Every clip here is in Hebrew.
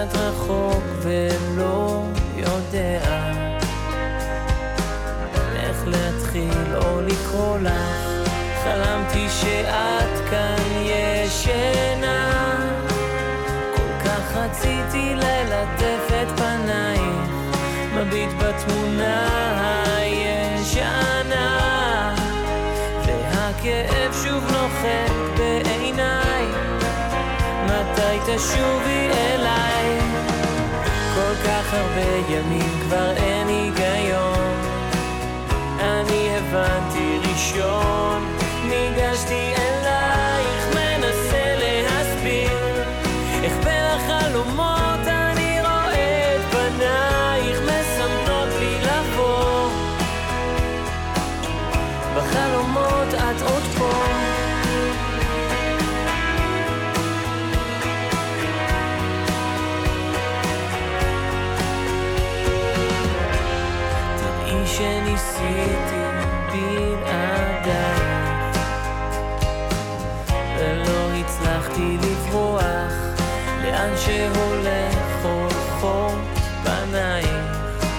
קצת רחוק ולא יודע איך להתחיל או לקרוא לך. חלמתי שאת כאן ישנה, כל כך רציתי ללטף את פנייך, מביט בתמונה הישנה, והכאב שוב נוחת בעיניי, מתי תשובי אליי? כל כך הרבה ימים כבר אין היגיון, אני הבנתי ראשון, ניגשתי אלייך, מנסה להסביר איך בין החלומות אני רואה את פנייך, מסמנות לי לבוא, בחלומות את עוד פה. תראי שניסיתי בלעדייך ולא הצלחתי לברוח, לאן שהולך אורחות פנייך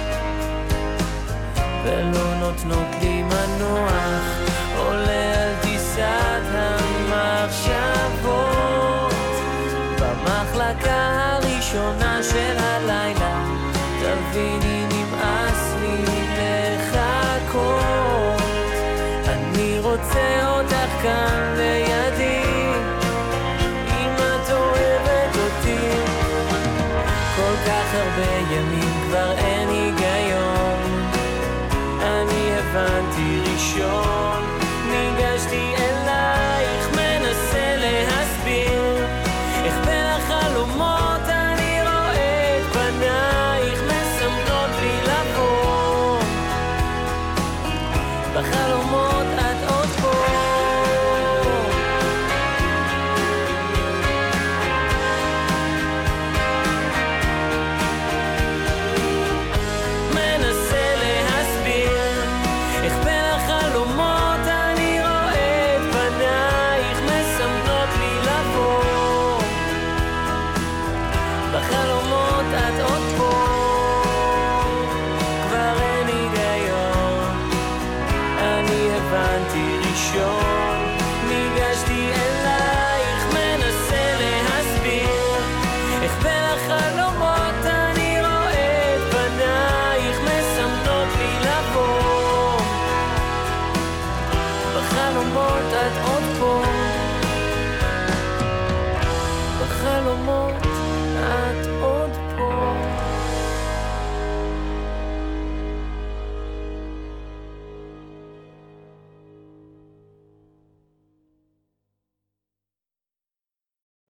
ולא נותנות לי מנוח, עולה על טיסת המחשבות במחלקה הראשונה של הלילה, תביני נמאס לי לחכות, אני רוצה אותך כאן לידי, אם את אוהבת אותי. כל כך הרבה ימים כבר אין היגיון, אני הבנתי ראשון, ניגשתי אלייך, מנסה להסביר איך בין החלומות אני רואה את פנייך, מסמנות לי לבוא, בחלומות את עוד פה. מנסה להסביר איך בין החלומות אני רואה את פנייך, מסמנות לי לבוא, בחלומות את עוד פה. כבר אין היגיון, אני הבנתי ראשון, ניגשתי אלייך, מנסה להסביר איך בין החלומות אני רואה את פנייך, מסמנות לי לבוא, בחלומות את עוד פה, בחלומות